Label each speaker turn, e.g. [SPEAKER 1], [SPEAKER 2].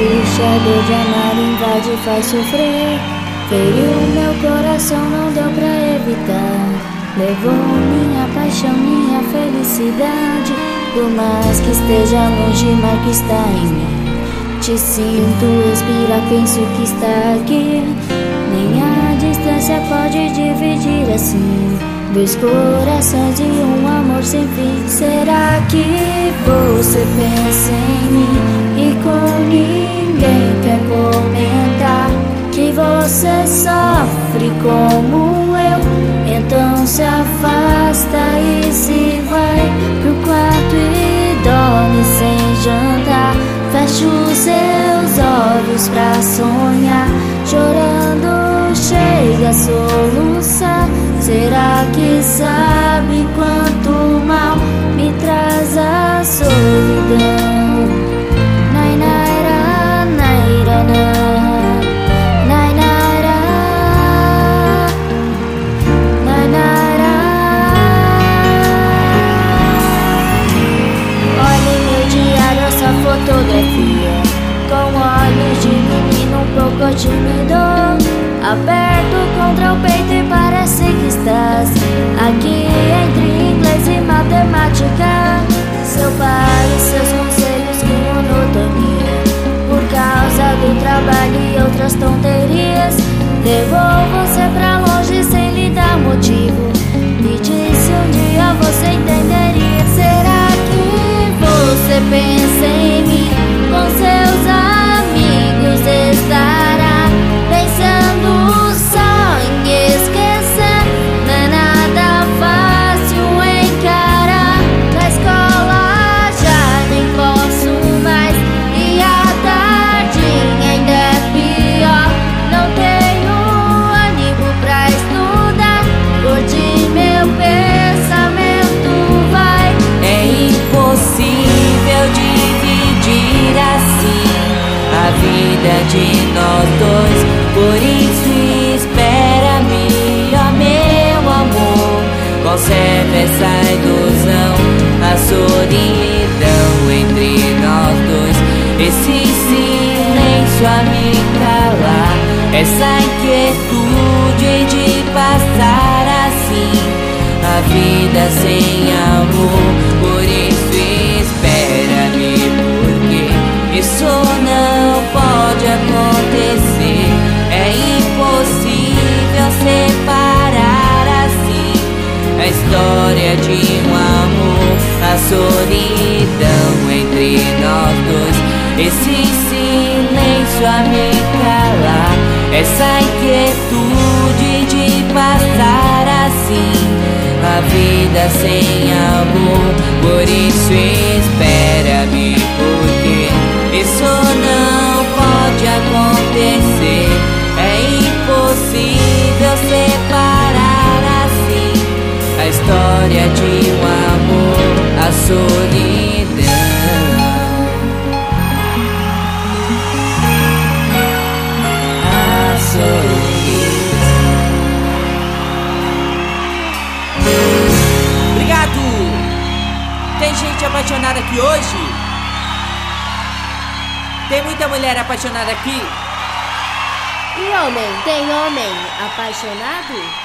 [SPEAKER 1] triste, a dor de amar invade e faz sofrer. Feriu meu coração, não deu pra evitar. Levou minha paixão, minha felicidade. Por mais que esteja longe, marca está em mim. Te sinto, respira, penso que está aqui. Nem a distância pode dividir assim dois corações e um amor sem fim. Será que você pensa em mim e com ninguém quer comentar que você sofre como eu? Então se afasta e se vai pro quarto e dorme sem jantar. Fecha os seus olhos pra sonhar, chorando chega a soluçar. Será que sabe quanto mal me traz a solidão? Nai, naira, naira, nai, naira, nai, naira. Olhe meu diário, essa fotografia, com olhos de menino um pouco tímido. Aperto contra o peito e parece que estás aqui entre inglês e matemática. Seu pai e seus conselhos, que monotonia. Por causa do trabalho e outras tonterias, levou você pra longe sem lhe dar motivo. Me disse um dia você entenderia. Será que você pensa em mim? Com seus amigos estará pensando só em esquecer. Não é nada fácil encarar. Na escola já nem posso mais, e a tardinha ainda é pior. Não tenho ânimo pra estudar, onde meu pensamento vai.
[SPEAKER 2] É impossível dividir assim a vida de nós dois. Por isso espera-me, ó meu amor. Conserva essa ilusão, a solidão entre nós dois. Esse silêncio a me calar, essa inquietude de passar assim a vida sem amor. Por isso espera-me, porque isso não pode acontecer. É impossível separar assim a história de um amor, a solidão entre nós dois. Esse silêncio a me calar, essa inquietude de passar assim a vida sem amor. Por isso espera-me, porque isso não pode acontecer. É impossível separar assim a história de um amor, a solidão. A solidão.
[SPEAKER 3] Obrigado! Tem gente apaixonada aqui hoje? Tem muita mulher apaixonada aqui?
[SPEAKER 4] E homem, tem homem apaixonado?